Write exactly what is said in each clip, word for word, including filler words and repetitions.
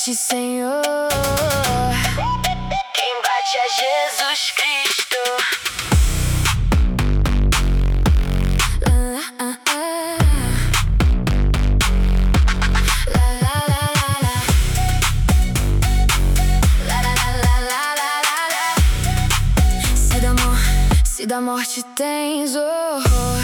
forte, Senhor. Quem bate é Jesus Cristo. Ah, ah, ah. La, la, la, la, la. La, la, la, la, la, la, la. Se da mor- se da morte tens horror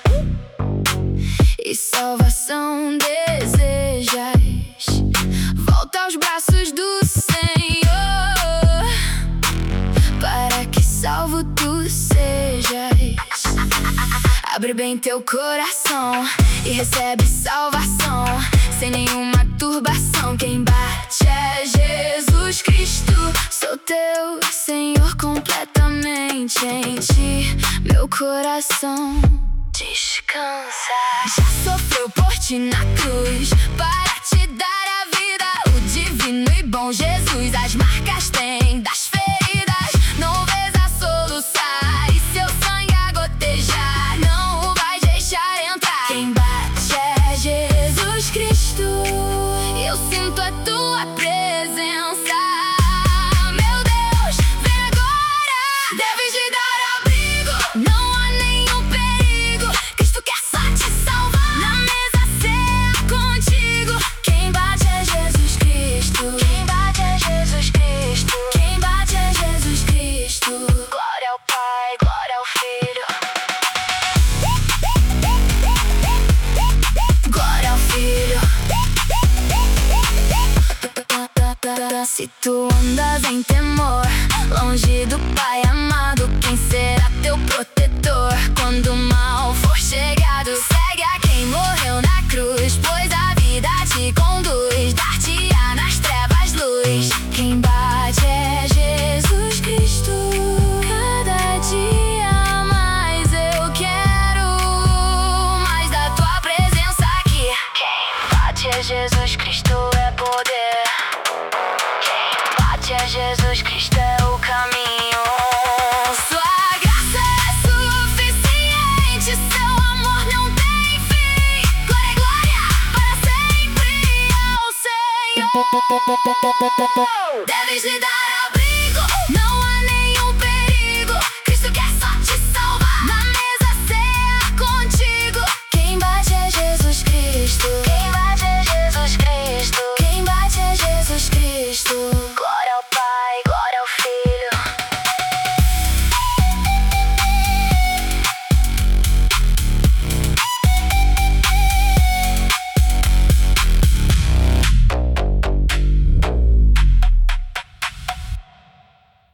e salvação desejas, volta aos braços do Senhor, para que salvo tu sejas. Abre bem teu coração e recebe salvação, sem nenhuma turbação. Quem bate é Jesus Cristo. Sou teu Senhor completamente, em ti meu coração descansa. Já sofreu por ti na cruz para te dar a vida. O divino e bom Jesus as marcas tem das feridas. Não vês a soluçar e seu sangue a gotejar, não o vais deixar entrar. Quem bate é Jesus Cristo. Eu sinto a tua presença, meu Deus, vem agora. Deves lhe dar abrigo, não há nenhum perigo. Cristo quer só te salvar, na mesa ceia contigo. Quem bate é Jesus Cristo. Quem bate é Jesus Cristo. Quem bate é Jesus Cristo. Glória ao Pai, glória ao Filho, glória ao Filho. Se tu andas em temor, longe do Pai amado, quem será teu protetor? Quando o mal for chegado, segue a quem morreu na cruz, pois a vida te conduz, dar-te-á nas trevas luz. Quem bate é Jesus Cristo. Cada dia mais eu quero mais da tua presença aqui. Quem bate é Jesus Cristo, é poder. Quem bate é Jesus Cristo, é o caminho. Sua graça é suficiente, seu amor não tem fim. Glória, glória, para sempre ao Senhor. Deves lhe dar